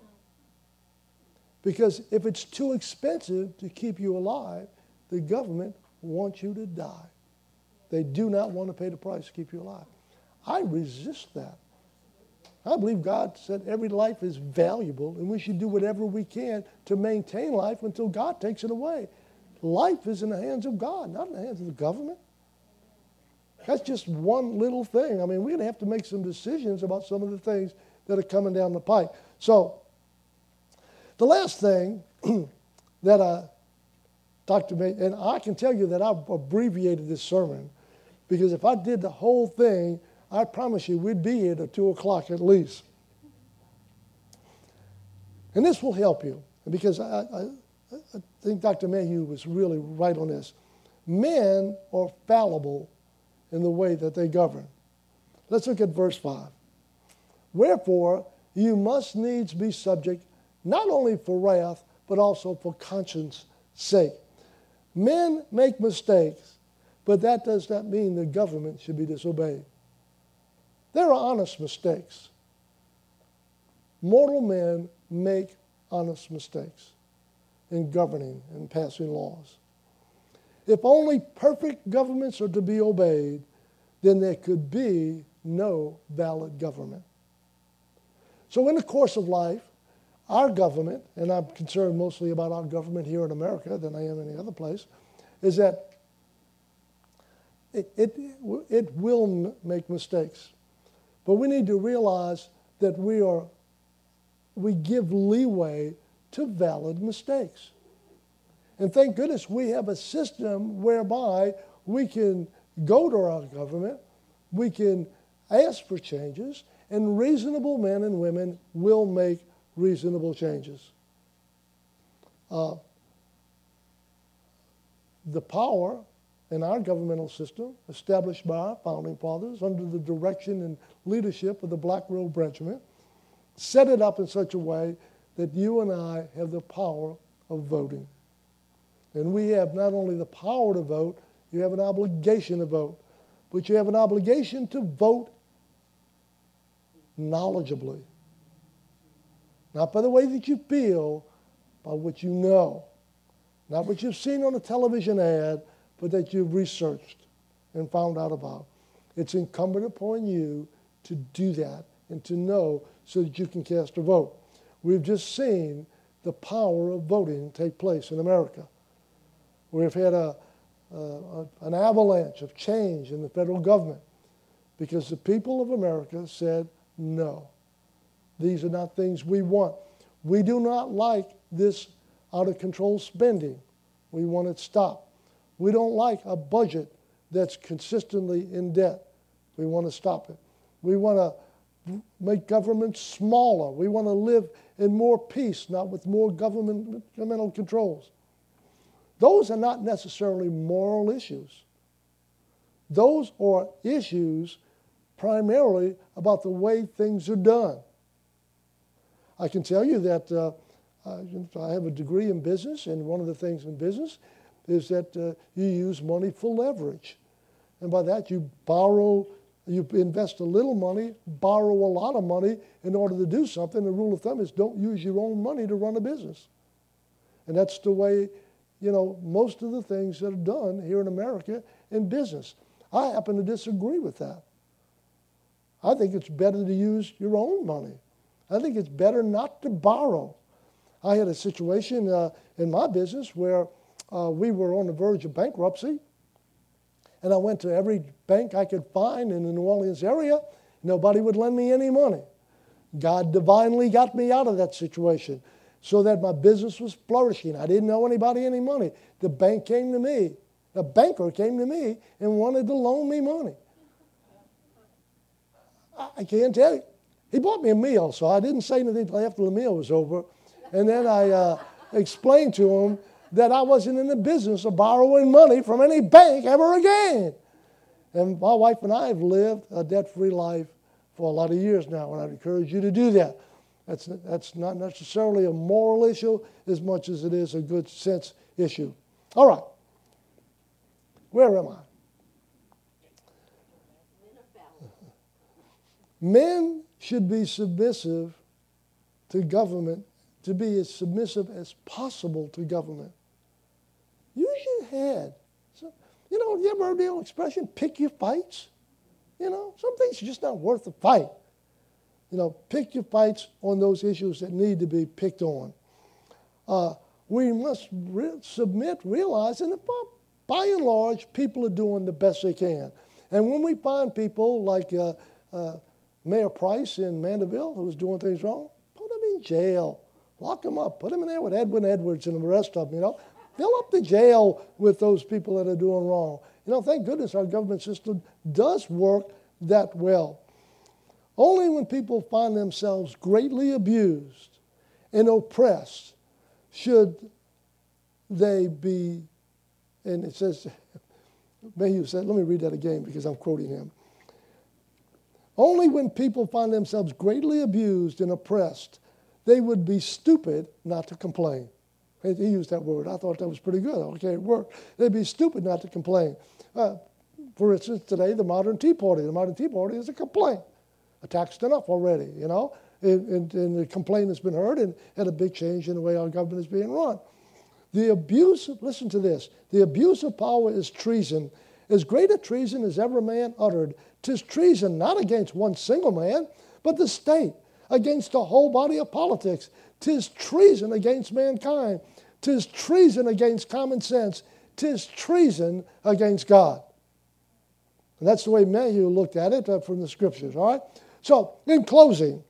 Because if it's too expensive to keep you alive, the government wants you to die. They do not want to pay the price to keep you alive. I resist that. I believe God said every life is valuable and we should do whatever we can to maintain life until God takes it away. Life is in the hands of God, not in the hands of the government. That's just one little thing. I mean, we're going to have to make some decisions about some of the things that are coming down the pike. So, the last thing that I talked to me, and I can tell you that I've abbreviated this sermon, because if I did the whole thing, I promise you we'd be here at two o'clock at least. And this will help you, because I, I, I think Doctor Mayhew was really right on this. Men are fallible in the way that they govern. Let's look at verse five. Wherefore, you must needs be subject, not only for wrath, but also for conscience sake. Men make mistakes, but that does not mean the government should be disobeyed. There are honest mistakes. Mortal men make honest mistakes in governing and passing laws. If only perfect governments are to be obeyed, then there could be no valid government. So in the course of life, our government, and I'm concerned mostly about our government here in America than I am any other place, is that it, it, it will make mistakes. But we need to realize that we are, we give leeway to valid mistakes. And thank goodness we have a system whereby we can go to our government, we can ask for changes, and reasonable men and women will make reasonable changes. Uh, the power in our governmental system, established by our founding fathers under the direction and leadership of the Black Robe Regiment, set it up in such a way that you and I have the power of voting. And we have not only the power to vote, you have an obligation to vote, but you have an obligation to vote knowledgeably. Not by the way that you feel, by what you know. Not what you've seen on a television ad, but that you've researched and found out about. It's incumbent upon you to do that and to know so that you can cast a vote. We've just seen the power of voting take place in America. We've had a, a, an avalanche of change in the federal government because the people of America said, no, these are not things we want. We do not like this out-of-control spending. We want it stopped. We don't like a budget that's consistently in debt. We want to stop it. We want to make government smaller. We want to live in more peace, not with more government, governmental controls. Those are not necessarily moral issues. Those are issues primarily about the way things are done. I can tell you that uh, Uh, I have a degree in business, and one of the things in business is that uh, you use money for leverage. And by that, you borrow, you invest a little money, borrow a lot of money in order to do something. The rule of thumb is don't use your own money to run a business. And that's the way, you know, most of the things that are done here in America in business. I happen to disagree with that. I think it's better to use your own money. I think it's better not to borrow. I had a situation uh, in my business where uh, we were on the verge of bankruptcy, and I went to every bank I could find in the New Orleans area. Nobody would lend me any money. God divinely got me out of that situation so that my business was flourishing. I didn't owe anybody any money. The bank came to me. A banker came to me and wanted to loan me money. I can't tell you. He bought me a meal, so I didn't say anything until after the meal was over. And then I uh, explained to him that I wasn't in the business of borrowing money from any bank ever again. And my wife and I have lived a debt-free life for a lot of years now, and I'd encourage you to do that. That's, that's not necessarily a moral issue as much as it is a good sense issue. All right. Where am I? Men should be submissive to government, to be as submissive as possible to government. Use your head. So, you know, you ever heard the old expression, pick your fights? You know, some things are just not worth the fight. You know, pick your fights on those issues that need to be picked on. Uh, we must re- submit, realizing that by and large, people are doing the best they can. And when we find people like uh, uh, Mayor Price in Mandeville, who was doing things wrong, put him in jail. Lock him up. Put him in there with Edwin Edwards and the rest of them, you know. Fill up the jail with those people that are doing wrong. You know, thank goodness our government system does work that well. Only when people find themselves greatly abused and oppressed should they be, and it says, Mayhew said, let me read that again because I'm quoting him. Only when people find themselves greatly abused and oppressed, they would be stupid not to complain. He used that word. I thought that was pretty good. Okay, it worked. They'd be stupid not to complain. Uh, for instance, today, the modern Tea Party. The modern Tea Party is a complaint. Attack's enough already, you know. And, and, and the complaint has been heard and had a big change in the way our government is being run. The abuse, of, listen to this, the abuse of power is treason. As great a treason as ever man uttered. 'Tis treason not against one single man, but the state, against the whole body of politics. 'Tis treason against mankind. 'Tis treason against common sense. 'Tis treason against God. And that's the way Mayhew looked at it uh, from the scriptures, all right? So, in closing,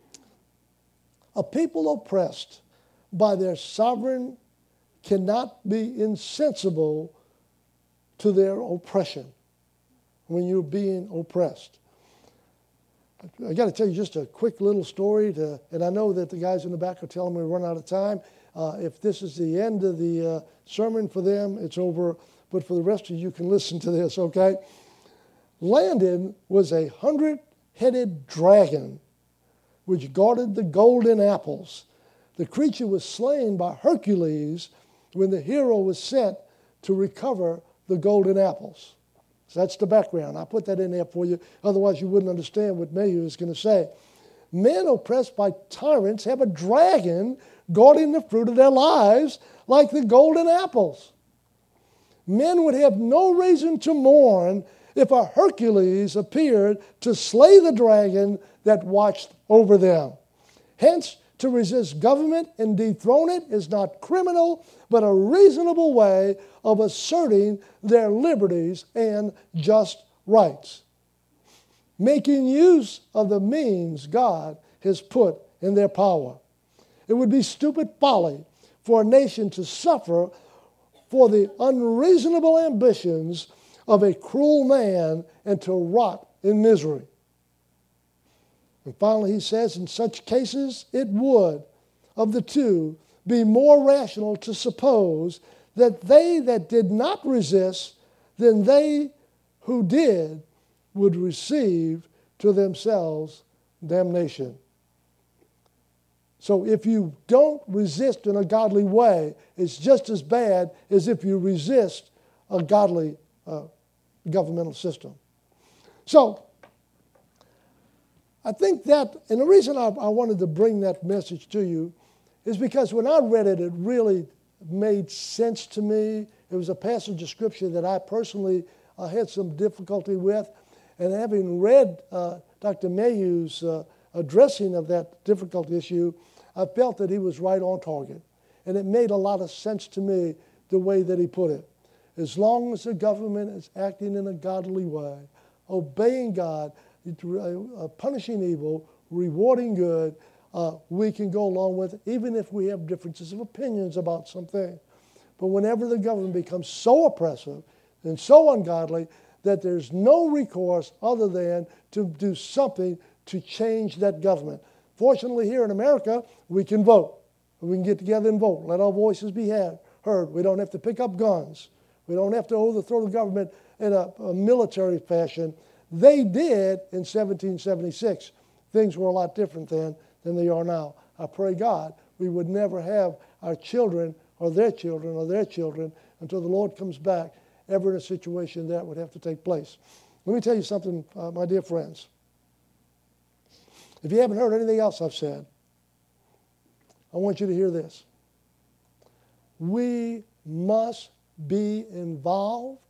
a people oppressed by their sovereign cannot be insensible to their oppression when you're being oppressed. I got to tell you just a quick little story, to, and I know that the guys in the back are telling me we run out of time. Uh, if this is the end of the uh, sermon for them, it's over. But for the rest of you, you can listen to this, okay? Landon was a hundred-headed dragon which guarded the golden apples. The creature was slain by Hercules when the hero was sent to recover the golden apples. So that's the background. I put that in there for you. Otherwise, you wouldn't understand what Mayhew is going to say. Men oppressed by tyrants have a dragon guarding the fruit of their lives like the golden apples. Men would have no reason to mourn if a Hercules appeared to slay the dragon that watched over them. Hence, to resist government and dethrone it is not criminal, but a reasonable way of asserting their liberties and just rights, making use of the means God has put in their power. It would be stupid folly for a nation to suffer for the unreasonable ambitions of a cruel man and to rot in misery. And finally, he says, in such cases, it would, of the two, be more rational to suppose that they that did not resist than they who did would receive to themselves damnation. So if you don't resist in a godly way, it's just as bad as if you resist a godly uh, governmental system. So I think that, and the reason I, I wanted to bring that message to you is because when I read it, it really made sense to me. It was a passage of Scripture that I personally uh, had some difficulty with. And having read uh, Doctor Mayhew's uh, addressing of that difficult issue, I felt that he was right on target. And it made a lot of sense to me the way that he put it. As long as the government is acting in a godly way, obeying God, uh, punishing evil, rewarding good, uh, we can go along with it, even if we have differences of opinions about something. But whenever the government becomes so oppressive and so ungodly that there's no recourse other than to do something to change that government. Fortunately, here in America, we can vote. We can get together and vote. Let our voices be had, heard. We don't have to pick up guns. We don't have to overthrow the government in a, a military fashion. They did in seventeen seventy-six. Things were a lot different then than they are now. I pray God we would never have our children or their children or their children until the Lord comes back ever in a situation that would have to take place. Let me tell you something, uh, my dear friends. If you haven't heard anything else I've said, I want you to hear this. We must be involved